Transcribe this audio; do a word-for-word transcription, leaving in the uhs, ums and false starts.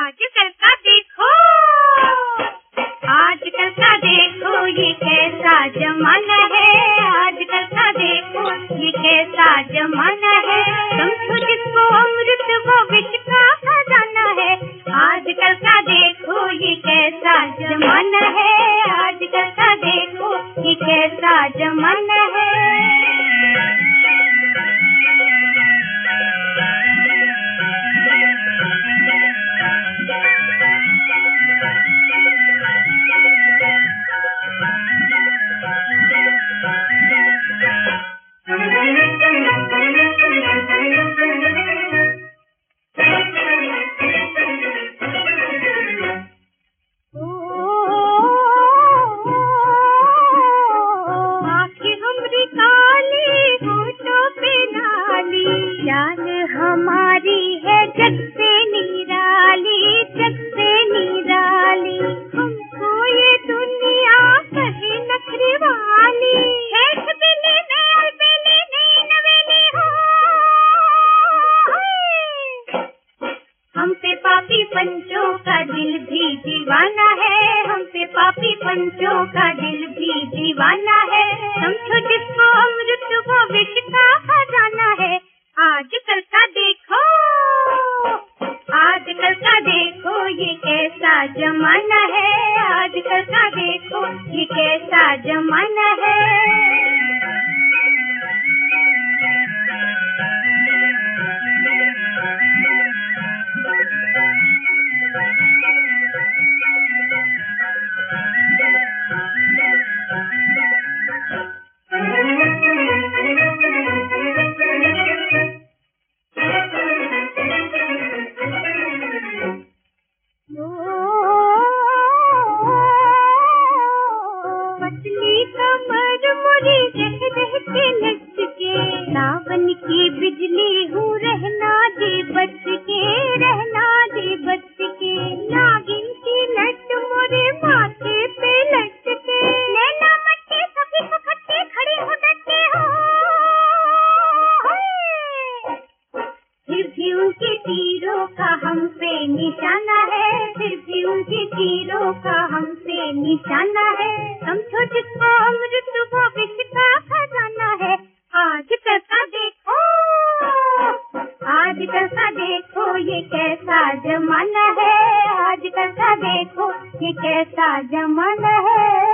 आजकल का देखो, आजकल का देखो ये कैसा जमाना है। आजकल का देखो ये कैसा जमाना है। समझो जिसको अमृत वो विष का खजाना है। आजकल का देखो ये कैसा जमाना है। आजकल का देखो ये कैसा जमाना है। हमारी है जग से निराली, जग से निराली। हमको ये दुनिया कहे नखरे वाली। हेठ बेली में अलबेली नई नवेली हो। हम पे पापी पंचों का दिल भी दीवाना है। हम पे पापी पंचों का दिल भी दीवाना है। समझो जिसको अमृत वो विष का खजाना है। आजकल का देखो, आजकल का देखो ये कैसा जमाना है। आजकल का देखो ये कैसा जमाना है। पतली कमर मुड़ी रह रह के लटके, सावन की बिजली हूँ रहना दे बच के, रहना दे बच के। नागिन की लट मोरे माथे पे लटके, नैना मट्टे सभी खट्टे खड़े हो डटे हो। फिर भी उनके तीरों का हम पे निशाना है। फिर भी उनके तीरों का हम पे निशाना है। समझो जिसको अमृत वो विष का खजाना है। आजकल का देखो, आजकल का देखो ये कैसा जमाना है। आजकल का देखो ये कैसा जमाना है।